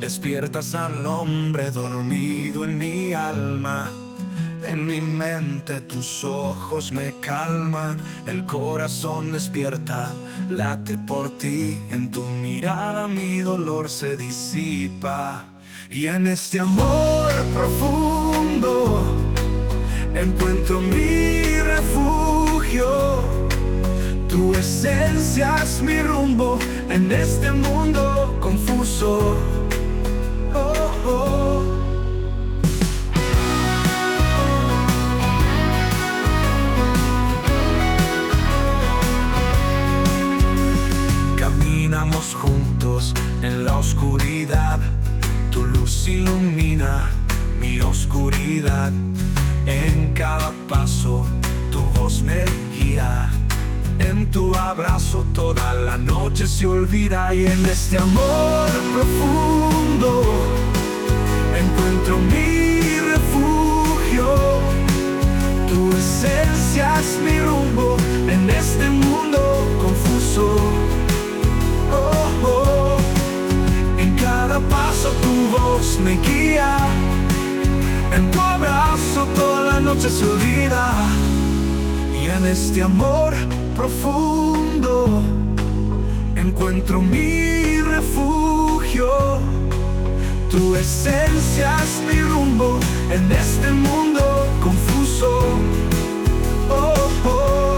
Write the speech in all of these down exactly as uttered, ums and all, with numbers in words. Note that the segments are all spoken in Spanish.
Despiertas al hombre dormido en mi alma. En mi mente tus ojos me calman. El corazón despierta, late por ti. En tu mirada mi dolor se disipa. Y en este amor profundo encuentro mi refugio. Tu esencia es mi rumbo en este mundo confuso. Oh, oh. Caminamos juntos en la oscuridad. Tu luz ilumina mi oscuridad. En cada paso tu voz me guía. En tu abrazo toda la noche se olvida. Y en este amor profundo encuentro mi refugio. Tu esencia es mi rumbo en este mundo confuso. Oh, oh. En cada paso tu voz me guía. En tu abrazo toda la noche se olvida. Y en este amor profundo encuentro mi refugio. Tu esencia es mi rumbo en este mundo confuso. Oh, oh.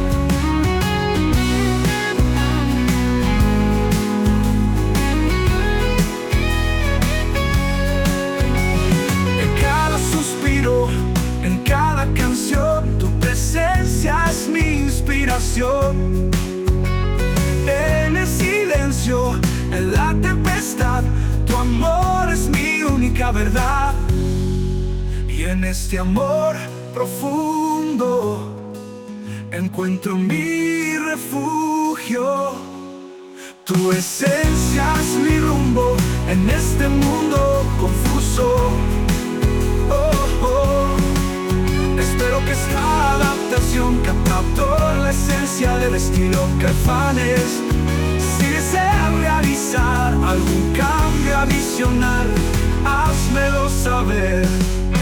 En cada suspiro, en cada canción, tu presencia es mi inspiración. En el silencio, en la tempestad, tu amor es mi única verdad. Y en este amor profundo encuentro mi refugio. Tu esencia es mi rumbo en este mundo confuso. Oh, oh. Espero que esta adaptación captó la esencia del estilo Caifanes. Si deseas realizar algún cambio adicional, házmelo saber.